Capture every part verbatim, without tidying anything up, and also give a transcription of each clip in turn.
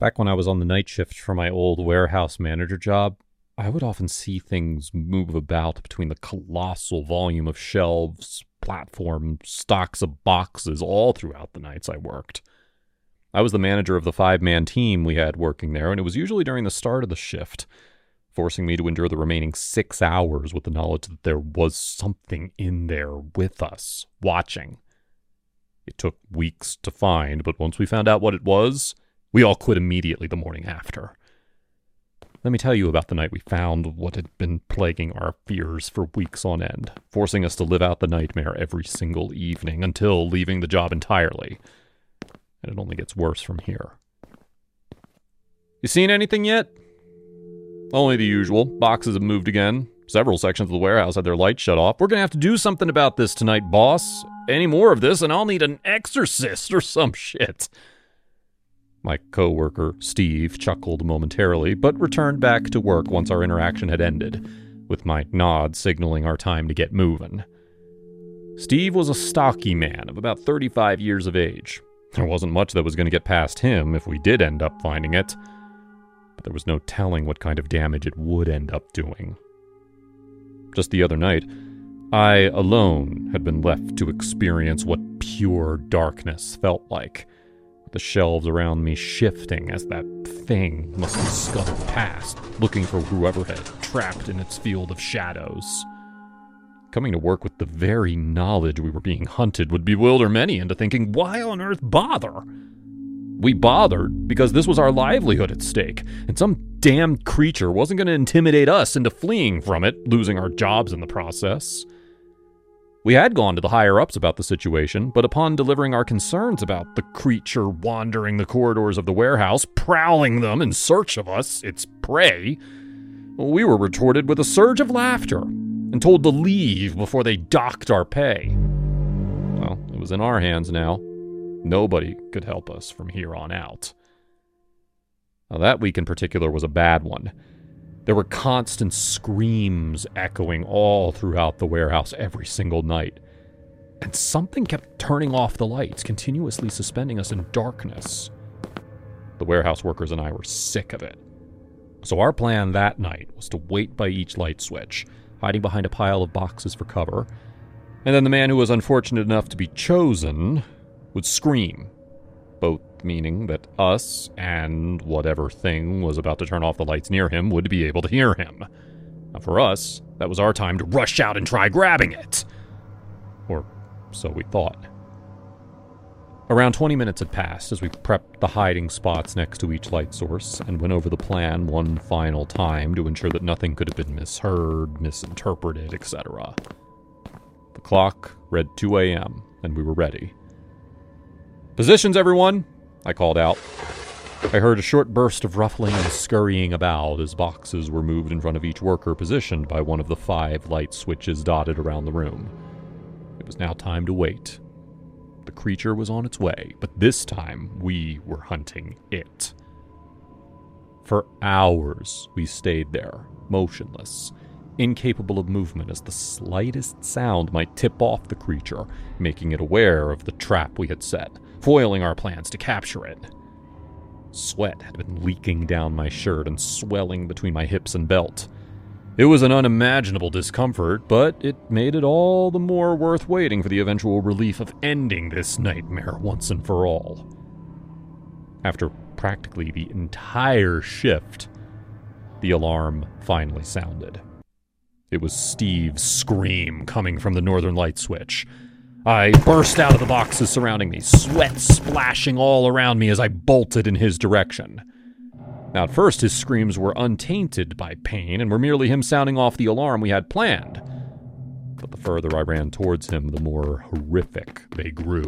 Back when I was on the night shift for my old warehouse manager job, I would often see things move about between the colossal volume of shelves, platforms, stocks of boxes all throughout the nights I worked. I was the manager of the five-man team we had working there, and it was usually during the start of the shift, forcing me to endure the remaining six hours with the knowledge that there was something in there with us, watching. It took weeks to find, but once we found out what it was, we all quit immediately the morning after. Let me tell you about the night we found what had been plaguing our fears for weeks on end, forcing us to live out the nightmare every single evening until leaving the job entirely. And it only gets worse from here. You seen anything yet? Only the usual. Boxes have moved again. Several sections of the warehouse had their lights shut off. We're gonna have to do something about this tonight, boss. Any more of this and I'll need an exorcist or some shit. My co-worker, Steve, chuckled momentarily, but returned back to work once our interaction had ended, with my nod signaling our time to get moving. Steve was a stocky man of about thirty-five years of age. There wasn't much that was going to get past him if we did end up finding it, but there was no telling what kind of damage it would end up doing. Just the other night, I alone had been left to experience what pure darkness felt like, the shelves around me shifting as that thing must have scuttled past, looking for whoever had trapped in its field of shadows. Coming to work with the very knowledge we were being hunted would bewilder many into thinking, why on earth bother? We bothered because this was our livelihood at stake, and some damned creature wasn't going to intimidate us into fleeing from it, losing our jobs in the process. We had gone to the higher-ups about the situation, but upon delivering our concerns about the creature wandering the corridors of the warehouse, prowling them in search of us, its prey, we were retorted with a surge of laughter and told to leave before they docked our pay. Well, it was in our hands now. Nobody could help us from here on out. Now, that week in particular was a bad one. There were constant screams echoing all throughout the warehouse every single night. And something kept turning off the lights, continuously suspending us in darkness. The warehouse workers and I were sick of it. So our plan that night was to wait by each light switch, hiding behind a pile of boxes for cover. And then the man who was unfortunate enough to be chosen would scream, both meaning that us and whatever thing was about to turn off the lights near him would be able to hear him. Now for us, that was our time to rush out and try grabbing it. Or so we thought. Around twenty minutes had passed as we prepped the hiding spots next to each light source and went over the plan one final time to ensure that nothing could have been misheard, misinterpreted, et cetera. The clock read two a.m. and we were ready. "Positions, everyone!" I called out. I heard a short burst of ruffling and scurrying about as boxes were moved in front of each worker positioned by one of the five light switches dotted around the room. It was now time to wait. The creature was on its way, but this time we were hunting it. For hours we stayed there, motionless, incapable of movement as the slightest sound might tip off the creature, making it aware of the trap we had set, foiling our plans to capture it. Sweat had been leaking down my shirt and swelling between my hips and belt. It was an unimaginable discomfort, but it made it all the more worth waiting for the eventual relief of ending this nightmare once and for all. After practically the entire shift, the alarm finally sounded. It was Steve's scream coming from the northern light switch. I burst out of the boxes surrounding me, sweat splashing all around me as I bolted in his direction. Now, at first, his screams were untainted by pain and were merely him sounding off the alarm we had planned. But the further I ran towards him, the more horrific they grew.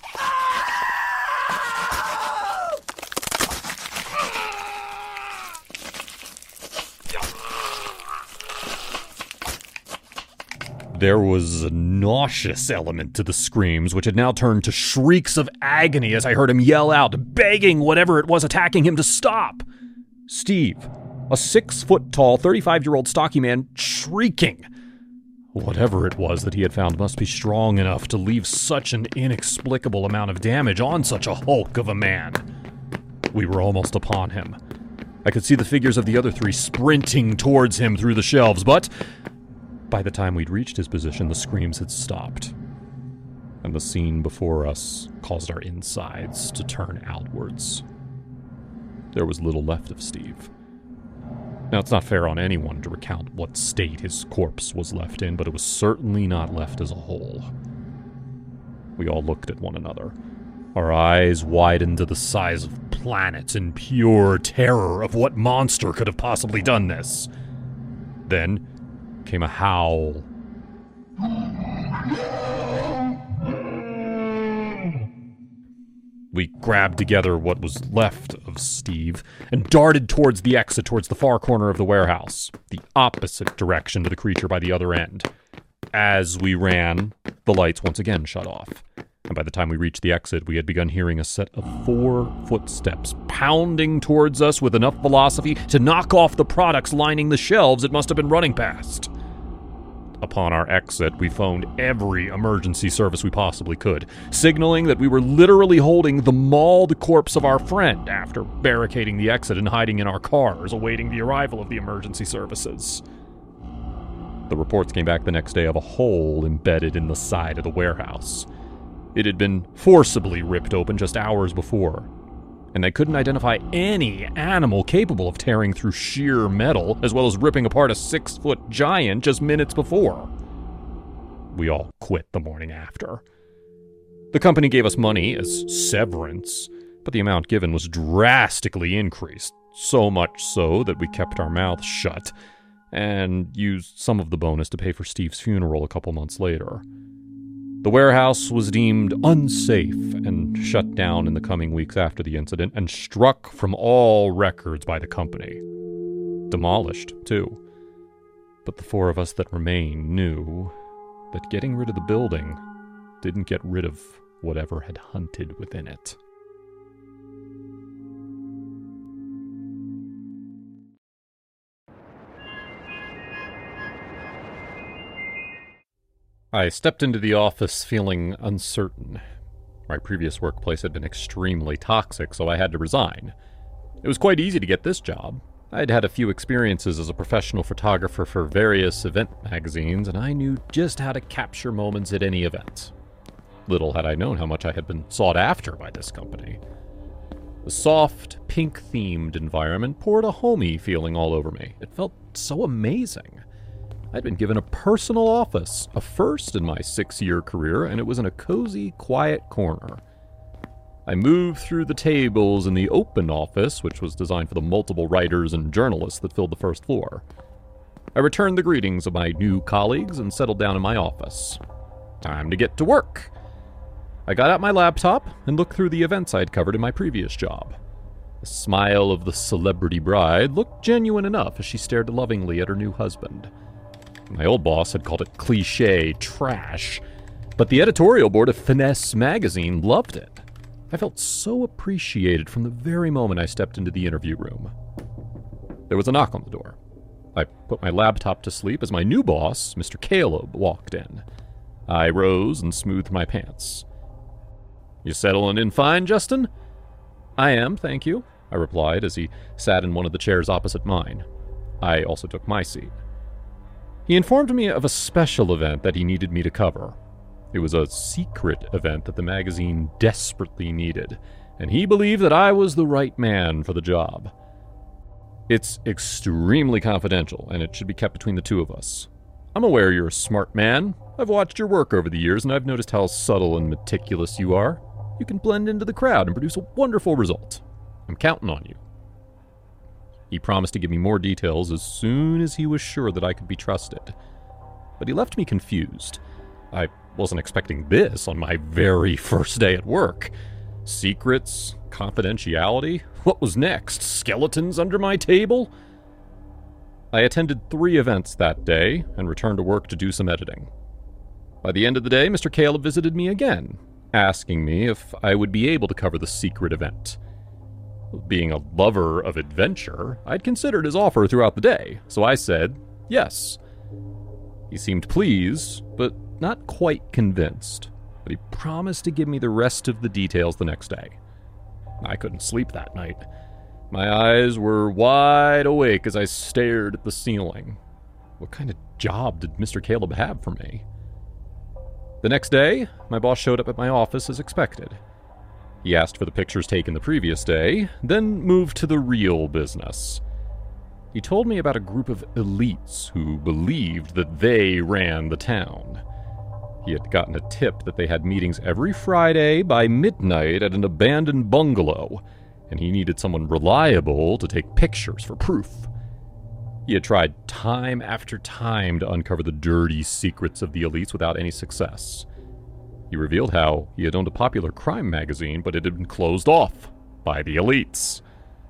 There was a nauseous element to the screams, which had now turned to shrieks of agony as I heard him yell out, begging whatever it was attacking him to stop. Steve, a six-foot-tall, thirty-five-year-old stocky man, shrieking. Whatever it was that he had found must be strong enough to leave such an inexplicable amount of damage on such a hulk of a man. We were almost upon him. I could see the figures of the other three sprinting towards him through the shelves, but by the time we'd reached his position, the screams had stopped, and the scene before us caused our insides to turn outwards. There was little left of Steve. Now, it's not fair on anyone to recount what state his corpse was left in, but it was certainly not left as a whole. We all looked at one another. Our eyes widened to the size of planets in pure terror of what monster could have possibly done this. Then came a howl. We grabbed together what was left of Steve and darted towards the exit, towards the far corner of the warehouse, the opposite direction to the creature by the other end. As we ran, the lights once again shut off, and by the time we reached the exit, we had begun hearing a set of four footsteps pounding towards us with enough velocity to knock off the products lining the shelves it must have been running past. Upon our exit, we phoned every emergency service we possibly could, signaling that we were literally holding the mauled corpse of our friend after barricading the exit and hiding in our cars, awaiting the arrival of the emergency services. The reports came back the next day of a hole embedded in the side of the warehouse. It had been forcibly ripped open just hours before, and they couldn't identify any animal capable of tearing through sheer metal, as well as ripping apart a six-foot giant just minutes before. We all quit the morning after. The company gave us money as severance, but the amount given was drastically increased, so much so that we kept our mouths shut and used some of the bonus to pay for Steve's funeral a couple months later. The warehouse was deemed unsafe and shut down in the coming weeks after the incident and struck from all records by the company. Demolished, too. But the four of us that remained knew that getting rid of the building didn't get rid of whatever had hunted within it. I stepped into the office feeling uncertain. My previous workplace had been extremely toxic, so I had to resign. It was quite easy to get this job. I'd had a few experiences as a professional photographer for various event magazines, and I knew just how to capture moments at any event. Little had I known how much I had been sought after by this company. The soft, pink-themed environment poured a homey feeling all over me. It felt so amazing. I'd been given a personal office, a first in my six-year career, and it was in a cozy, quiet corner. I moved through the tables in the open office, which was designed for the multiple writers and journalists that filled the first floor. I returned the greetings of my new colleagues and settled down in my office. Time to get to work. I got out my laptop and looked through the events I'd covered in my previous job. The smile of the celebrity bride looked genuine enough as she stared lovingly at her new husband. My old boss had called it cliché trash, but the editorial board of Finesse magazine loved it. I felt so appreciated from the very moment I stepped into the interview room. There was a knock on the door. I put my laptop to sleep as my new boss, Mister Caleb, walked in. I rose and smoothed my pants. "You settling in fine, Justin?" "I am, thank you," I replied as he sat in one of the chairs opposite mine. I also took my seat. He informed me of a special event that he needed me to cover. It was a secret event that the magazine desperately needed, and he believed that I was the right man for the job. "It's extremely confidential, and it should be kept between the two of us. I'm aware you're a smart man. I've watched your work over the years, and I've noticed how subtle and meticulous you are. You can blend into the crowd and produce a wonderful result. I'm counting on you." He promised to give me more details as soon as he was sure that I could be trusted. But he left me confused. I wasn't expecting this on my very first day at work. Secrets, confidentiality, what was next? Skeletons under my table? I attended three events that day and returned to work to do some editing. By the end of the day, Mister Caleb visited me again, asking me if I would be able to cover the secret event. Being a lover of adventure, I'd considered his offer throughout the day, so I said yes. He seemed pleased, but not quite convinced, but he promised to give me the rest of the details the next day. I couldn't sleep that night. My eyes were wide awake as I stared at the ceiling. What kind of job did Mister Caleb have for me? The next day, my boss showed up at my office as expected. He asked for the pictures taken the previous day, then moved to the real business. He told me about a group of elites who believed that they ran the town. He had gotten a tip that they had meetings every Friday by midnight at an abandoned bungalow, and he needed someone reliable to take pictures for proof. He had tried time after time to uncover the dirty secrets of the elites without any success. He revealed how he had owned a popular crime magazine, but it had been closed off by the elites.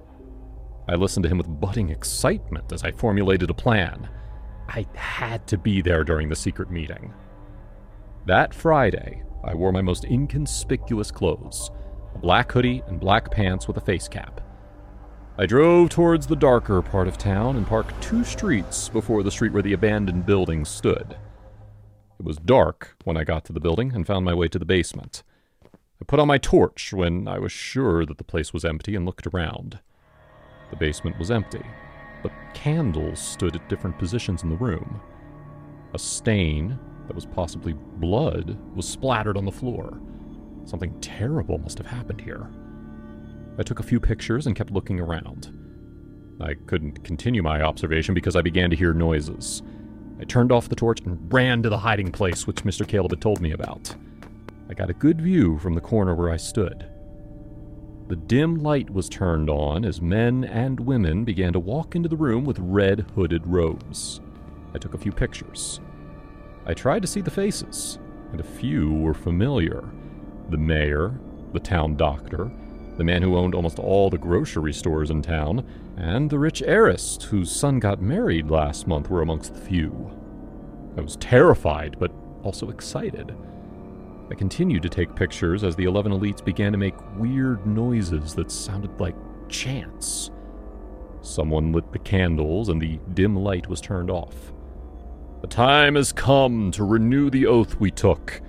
I listened to him with budding excitement as I formulated a plan. I had to be there during the secret meeting. That Friday, I wore my most inconspicuous clothes, a black hoodie and black pants with a face cap. I drove towards the darker part of town and parked two streets before the street where the abandoned building stood. It was dark when I got to the building and found my way to the basement. I put on my torch when I was sure that the place was empty and looked around. The basement was empty, but candles stood at different positions in the room. A stain that was possibly blood was splattered on the floor. Something terrible must have happened here. I took a few pictures and kept looking around. I couldn't continue my observation because I began to hear noises. I turned off the torch and ran to the hiding place which Mister Caleb had told me about. I got a good view from the corner where I stood. The dim light was turned on as men and women began to walk into the room with red hooded robes. I took a few pictures. I tried to see the faces, and a few were familiar. The mayor, the town doctor, the man who owned almost all the grocery stores in town, and the rich heiress whose son got married last month were amongst the few. I was terrified, but also excited. I continued to take pictures as the eleven elites began to make weird noises that sounded like chants. Someone lit the candles and the dim light was turned off. The time has come to renew the oath we took.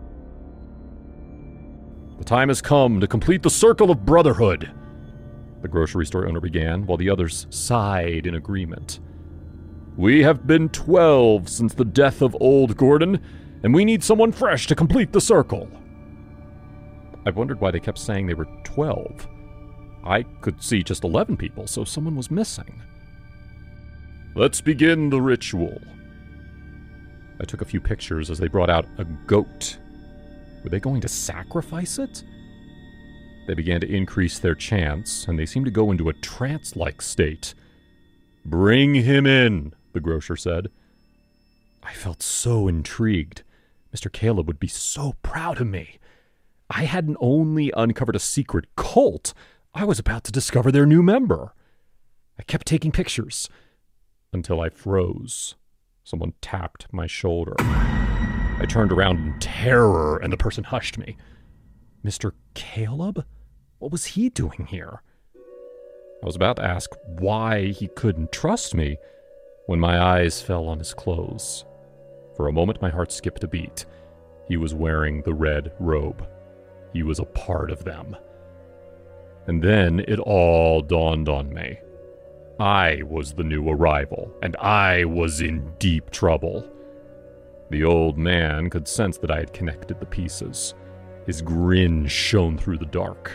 The time has come to complete the circle of brotherhood, the grocery store owner began, while the others sighed in agreement. We have been twelve since the death of old Gordon, and we need someone fresh to complete the circle. I wondered why they kept saying they were twelve. I could see just eleven people, so someone was missing. Let's begin the ritual. I took a few pictures as they brought out a goat. Were they going to sacrifice it? They began to increase their chants, and they seemed to go into a trance-like state. Bring him in, the grocer said. I felt so intrigued. Mister Caleb would be so proud of me. I hadn't only uncovered a secret cult, I was about to discover their new member. I kept taking pictures until I froze. Someone tapped my shoulder. I turned around in terror, and the person hushed me. Mister Caleb? What was he doing here? I was about to ask why he couldn't trust me when my eyes fell on his clothes. For a moment, my heart skipped a beat. He was wearing the red robe. He was a part of them. And then it all dawned on me. I was the new arrival, and I was in deep trouble. The old man could sense that I had connected the pieces. His grin shone through the dark.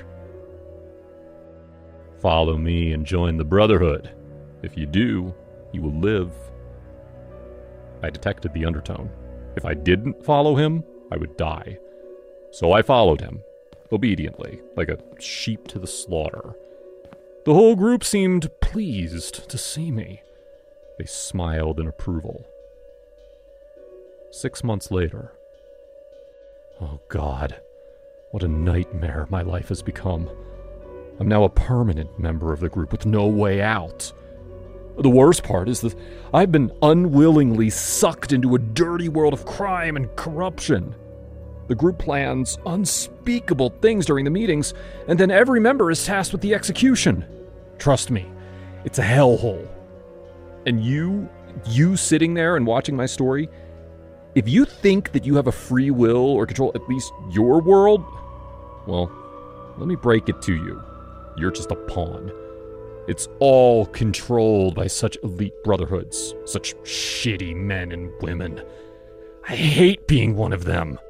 Follow me and join the Brotherhood. If you do, you will live. I detected the undertone. If I didn't follow him, I would die. So I followed him, obediently, like a sheep to the slaughter. The whole group seemed pleased to see me. They smiled in approval. Six months later. Oh God, what a nightmare my life has become. I'm now a permanent member of the group with no way out. The worst part is that I've been unwillingly sucked into a dirty world of crime and corruption. The group plans unspeakable things during the meetings, and then every member is tasked with the execution. Trust me, it's a hellhole. And you, you sitting there and watching my story, if you think that you have a free will or control at least your world, well, let me break it to you. you're just a pawn. It's all controlled by such elite brotherhoods, such shitty men and women. I hate being one of them.